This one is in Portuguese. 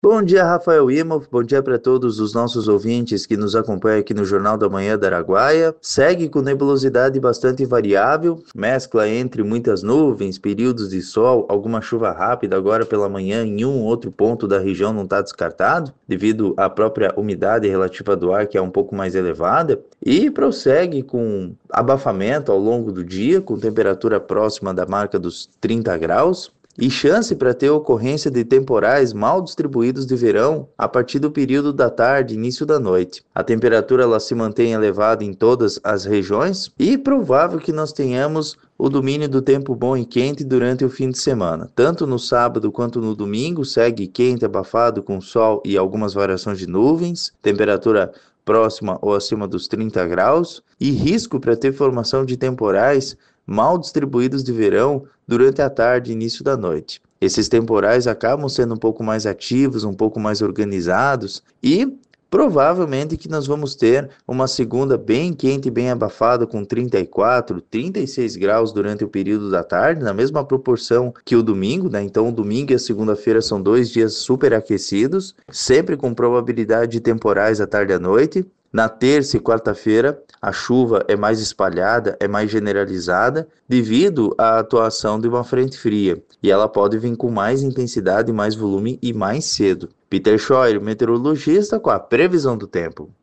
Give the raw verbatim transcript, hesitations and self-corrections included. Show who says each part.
Speaker 1: Bom dia, Rafael Imhoff. Bom dia para todos os nossos ouvintes que nos acompanham aqui no Jornal da Manhã da Araguaia. Segue com nebulosidade bastante variável, mescla entre muitas nuvens, períodos de sol, alguma chuva rápida agora pela manhã em um ou outro ponto da região não está descartado, devido à própria umidade relativa do ar que é um pouco mais elevada, e prossegue com abafamento ao longo do dia, com temperatura próxima da marca dos trinta graus. E chance para ter ocorrência de temporais mal distribuídos de verão a partir do período da tarde, início da noite. A temperatura ela se mantém elevada em todas as regiões e provável que nós tenhamos o domínio do tempo bom e quente durante o fim de semana. Tanto no sábado quanto no domingo segue quente, abafado com sol e algumas variações de nuvens, temperatura próxima ou acima dos trinta graus e risco para ter formação de temporais mal distribuídos de verão durante a tarde e início da noite. Esses temporais acabam sendo um pouco mais ativos, um pouco mais organizados e provavelmente que nós vamos ter uma segunda bem quente e bem abafada com trinta e quatro, trinta e seis graus durante o período da tarde, na mesma proporção que o domingo, né? Então o domingo e a segunda-feira são dois dias super aquecidos, sempre com probabilidade de temporais à tarde e à noite. Na terça e quarta-feira, a chuva é mais espalhada, é mais generalizada, devido à atuação de uma frente fria, e ela pode vir com mais intensidade, mais volume e mais cedo. Peter Scheuer, meteorologista, com a previsão do tempo.